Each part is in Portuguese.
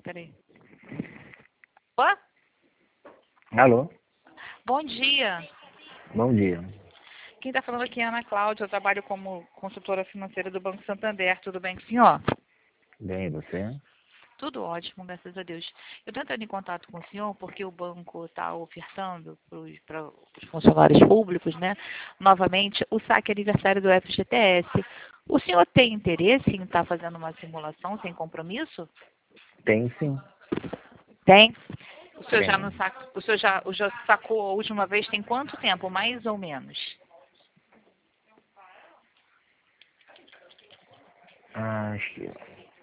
Peraí. Ô? Alô? Bom dia. Bom dia. Quem está falando aqui é a Ana Cláudia. Eu trabalho como consultora financeira do Banco Santander. Tudo bem com o senhor? Bem, e você? Tudo ótimo, graças a Deus. Eu estou entrando em contato com o senhor porque o banco está ofertando para os funcionários públicos, né, novamente, o saque aniversário do FGTS. O senhor tem interesse em estar fazendo uma simulação sem compromisso? Tem sim. Tem. O senhor já Tem. não saca, o senhor já sacou a última vez tem quanto tempo, mais ou menos? Acho que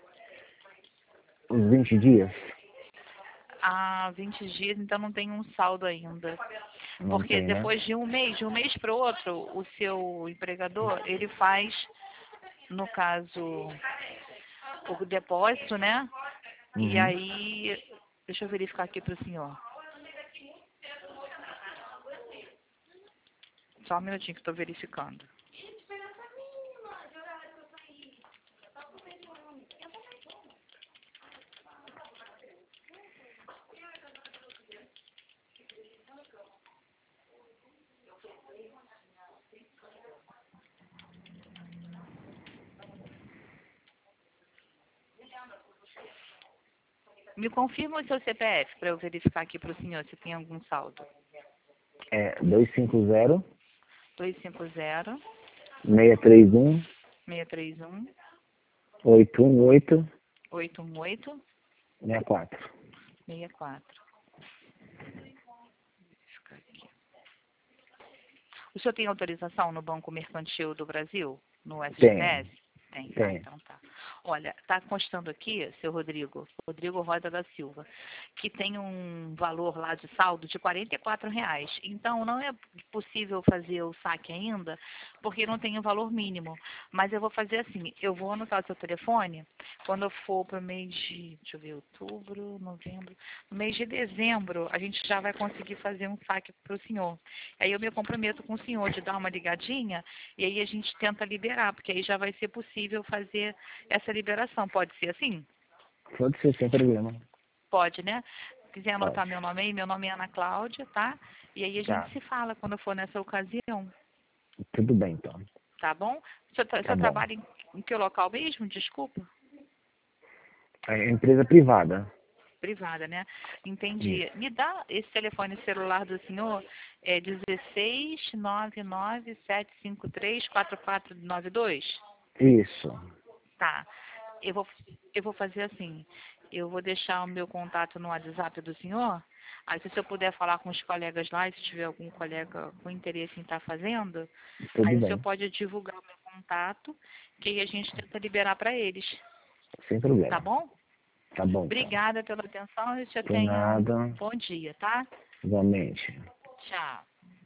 uns 20 dias. Há 20 dias, então não tem um saldo ainda. Não Porque tem, né? depois de um mês para o outro, o seu empregador, ele faz, no caso, o depósito, né? E Uhum. aí, deixa eu verificar aqui para o senhor. Só um minutinho que estou verificando. Me confirma o seu CPF para eu verificar aqui para o senhor se tem algum saldo. É 250 250 631 631 818 818 64. 64. Verificar aqui. O senhor tem autorização no Banco Mercantil do Brasil? No Tem, FGTS? Tem. Ah, tem. então tá. Olha, está constando aqui, seu Rodrigo Rosa da Silva, que tem um valor lá de saldo de R$ 44. Então, não é possível fazer o saque ainda, porque não tem o valor mínimo. Mas eu vou fazer assim, eu vou anotar o seu telefone, quando eu for para o mês de, deixa eu ver, outubro, novembro, no mês de dezembro, a gente já vai conseguir fazer um saque para o senhor. Aí eu me comprometo com o senhor de dar uma ligadinha, e aí a gente tenta liberar, porque aí já vai ser possível fazer essa liberação. Pode ser assim? Pode ser, sem problema. Pode, né? Se quiser Pode. anotar meu nome aí, meu nome é Ana Cláudia, tá? E aí a gente Tá. se fala quando for nessa ocasião, Tudo bem, então. tá bom? O Tá senhor bom. trabalha em que local mesmo? Desculpa. É empresa privada. Privada, né? Entendi. Isso. Me dá esse telefone celular do senhor, é 16 997534492? Isso. Tá. Eu vou, eu vou fazer assim. Eu vou deixar o meu contato no WhatsApp do senhor. Aí, se o senhor puder falar com os colegas lá, e se tiver algum colega com interesse em estar fazendo, Tudo aí o senhor bem. pode divulgar o meu contato, que aí a gente tenta liberar para eles. Sem Tá problema. bom? Tá bom, então. Obrigada pela atenção e o senhor Por tenha um nada. bom dia, tá? Igualmente. Tchau.